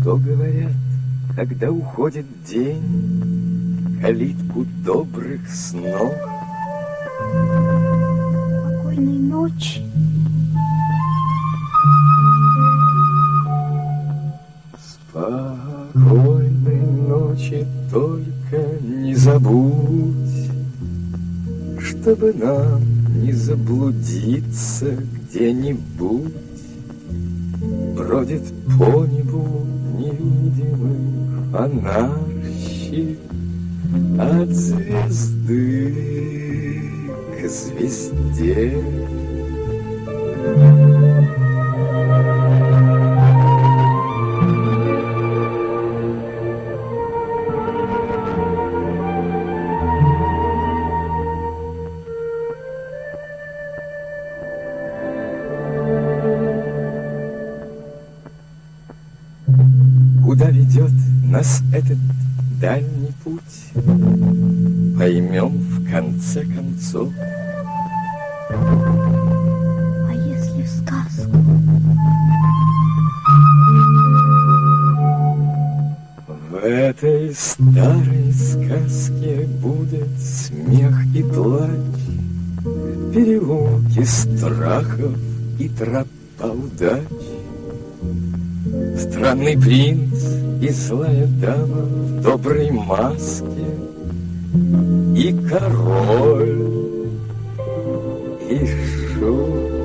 Что говорят, когда уходит день, калитку добрых снов? Спокойной ночи. Спокойной ночи, только не забудь, чтобы нам не заблудиться где-нибудь. Бродит по небу невидимый фонарщик от звезды к звезде. Куда ведет нас этот дальний путь, поймем в конце концов. А если в сказку? В этой старой сказке будет смех и плач, переулки страхов и тропа удач. Странный принц и злая дама в доброй маске, и король, и шут.